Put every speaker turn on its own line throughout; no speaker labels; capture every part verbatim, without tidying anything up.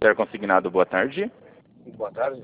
Santander Consignado, boa tarde.
Boa tarde.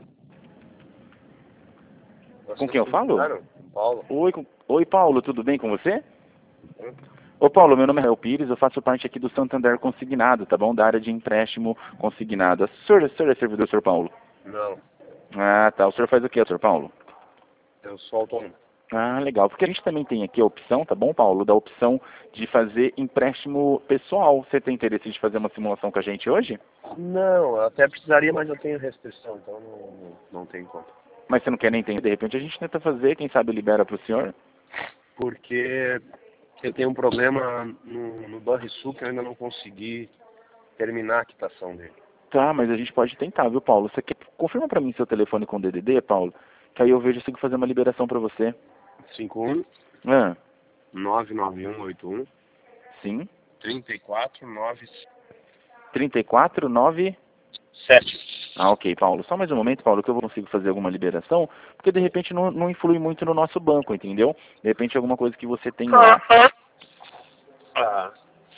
Com quem eu falo?
Paulo.
Oi, com- Oi, Paulo, tudo bem com você?
Hum?
Ô, Paulo, meu nome é Rael Pires, eu faço parte aqui do Santander Consignado, tá bom? Da área de empréstimo consignado. O senhor, o senhor é servidor, senhor Paulo?
Não,
Ah, tá. O senhor faz o quê, senhor Paulo?
eu sou autônomo.
Ah, legal. Porque a gente também tem aqui a opção, tá bom, Paulo? Da opção de fazer empréstimo pessoal. Você tem interesse de fazer uma simulação com a gente hoje?
Não, eu até precisaria, mas eu tenho restrição, então não, não, não tem como.
Mas você não quer nem entender? De repente a gente tenta fazer, quem sabe libera pro senhor?
Porque eu tenho um problema no, no Banrisul que eu ainda não consegui terminar a quitação dele.
Tá, mas a gente pode tentar, viu, Paulo? Você quer... Confirma pra mim seu telefone com D D D, Paulo? Que aí eu vejo se eu consigo fazer uma liberação pra você.
cinco um
Ah,
nove nove um oito um
sim.
três quatro nove
trinta e quatro, nove...
sete.
Ah, ok, Paulo. Só mais um momento, Paulo, que eu vou conseguir fazer alguma liberação, porque de repente não, não influi muito no nosso banco, entendeu? De repente alguma coisa que você tem lá...
Ah,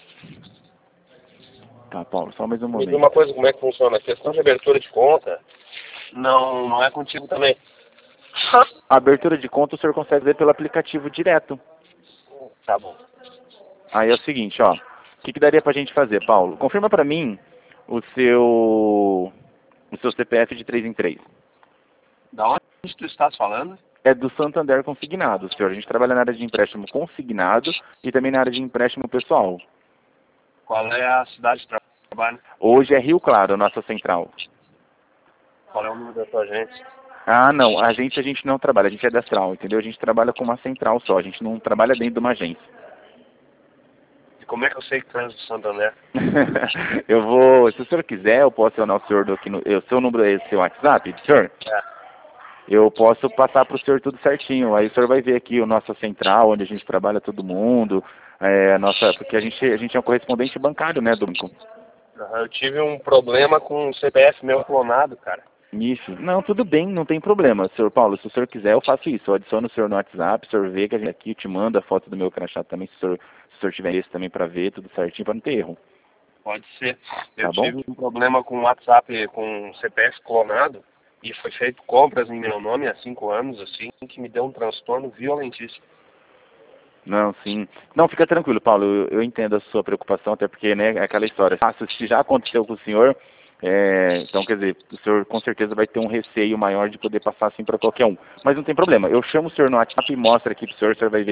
Tá, Paulo, só mais um
me diz
momento.
uma coisa, como é que funciona? A questão de abertura de conta não, não é contigo também.
A abertura de conta o senhor consegue ver pelo aplicativo direto.
Tá bom.
Aí é o seguinte, ó. O que, que daria pra gente fazer, Paulo? Confirma pra mim o seu... o seu C P F de três em três.
Da onde tu estás falando?
É do Santander Consignado, senhor. A gente trabalha na área de empréstimo consignado e também na área de empréstimo pessoal.
Qual é a cidade de trabalho?
Hoje é Rio Claro, a nossa central.
Qual é o número da tua agência?
Ah, não. A agência a gente não trabalha, a gente é da Astral, entendeu? A gente trabalha com uma central só, a gente não trabalha dentro de uma agência.
E como é que eu sei que tu és do Santander?
Eu vou, se o senhor quiser, eu posso acionar o senhor do, aqui no, o seu número é seu WhatsApp, senhor?
É.
Eu posso passar para o senhor tudo certinho. Aí o senhor vai ver aqui a nossa central, onde a gente trabalha todo mundo, é, a nossa, porque a gente, a gente é um correspondente bancário, né, do banco.
Aham, eu tive um problema com o C P F meu clonado, cara.
Isso. Não, tudo bem, não tem problema. Senhor Paulo, se o senhor quiser, eu faço isso. Eu adiciono o senhor no WhatsApp, o senhor vê que a gente aqui te manda a foto do meu crachá também, se o senhor, se o senhor tiver esse também para ver, tudo certinho, para não ter erro.
Pode ser. Eu
Tá bom?
tive um problema com o WhatsApp, com o C P F clonado, e foi feito compras em meu nome há cinco anos, assim, que me deu um transtorno violentíssimo.
Não, sim. Não, fica tranquilo, Paulo. Eu, eu entendo a sua preocupação, até porque, né, é aquela história. Ah, se já aconteceu com o senhor, é, então, quer dizer, o senhor com certeza vai ter um receio maior de poder passar assim para qualquer um. Mas não tem problema. Eu chamo o senhor no WhatsApp e mostro aqui pro senhor, o senhor vai ver